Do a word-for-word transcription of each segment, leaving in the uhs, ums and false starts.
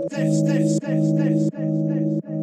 this, this, this, this, this, this.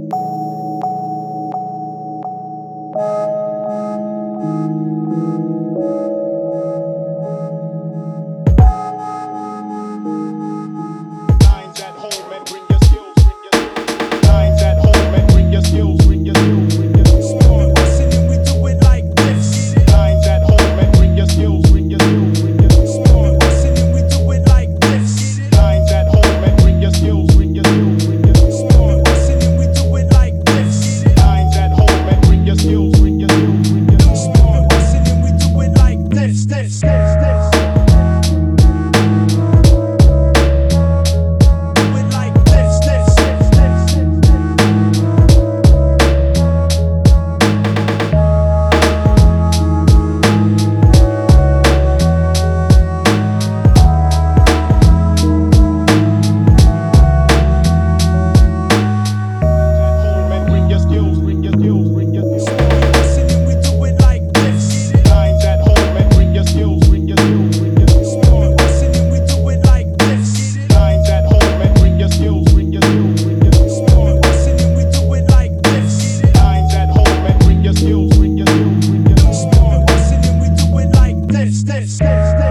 Lines at home and bring your skills, bring your skills. Lines at home and bring your skills, bring your skills, bring your skills. Listen and we do it like this. Lines at home and bring your skills, bring your skills, bring your skills. Listen and we do it like this. Lines at home and bring your skills, bring your skills, bring your skills. Listen and we do it like this. Lines at home and bring your skills, bring your skills, bring your skills. Listen and we do it like this, this, this, this. Do it like this, this, this, this, this. At home and bring your skills, bring your skills, bring your skills. Listen and we do it like this. Lines at home and bring your skills, bring your skills, bring your skills. Listen and we do it like this. Lines at home and bring your skills, bring your skills, bring your skills. Listen and we do it like this. Lines at home and bring your skills, bring your skills, bring your skills. Listen and we do it like this, this, this, this.